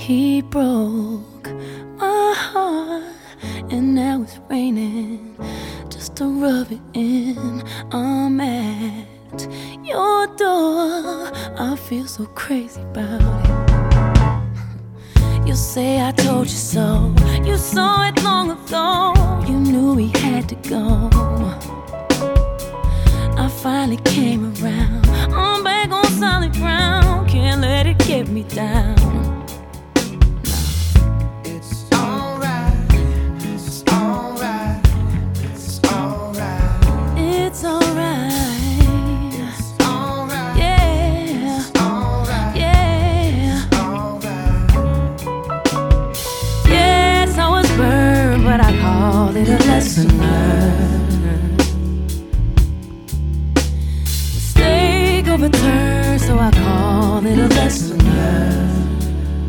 He broke my heart, and now it's raining just to rub it in. I'm at your door, I feel so crazy about it. You say I told you so, you saw it long ago, you knew we had to go. I finally came around, I'm back on solid ground, can't let it get me down. It's alright, it's alright, it's alright. It's alright, It's alright, yeah, it's alright, yeah. it's alright. Yes, I was burned, but I called it a lesson learned. Mistake overturned, so I called it a lesson learned.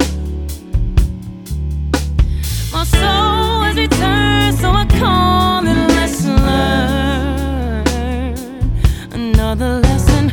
My soul has returned, so I call it a lesson learned. Another lesson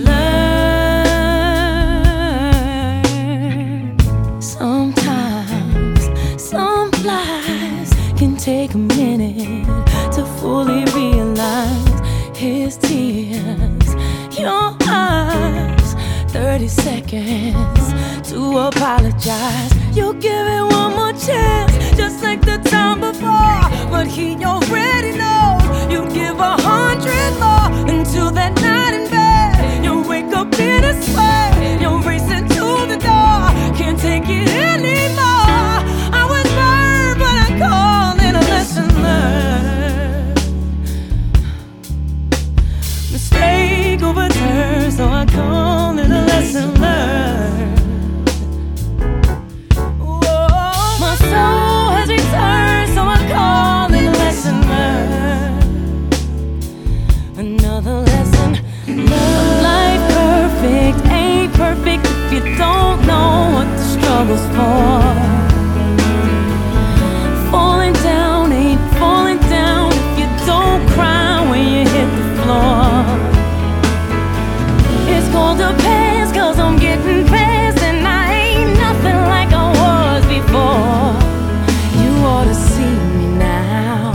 learned. Sometimes some lies can take a minute to fully realize. His tears, your eyes, 30 seconds to apologize. You give it one more chance, just like the time before. But he already knows you'd give 100 more until that night in bed. You'll wake up in a sweat, you're racing to the door, can't take it anymore. I was burned, but I call it a lesson learned. Mistake overturned, so I call it a lesson learned. Whoa. My soul has returned, so I call it a lesson learned. Another lesson learned. Life perfect ain't perfect if you don't know what the struggle's for. Falling down ain't falling down if you don't cry when you hit the floor. It's called a pass, 'cause I'm getting past, and I ain't nothing like I was before. You ought to see me now.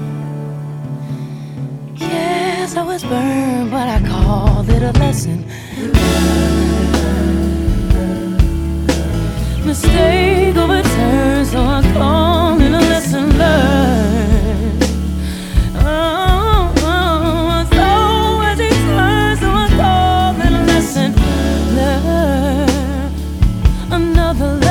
Yes, I was burned, but I called it a lesson learned. Mistake overturned, so I call it a lesson learned. Oh, my soul has returned, so I call it a lesson learned. Another lesson.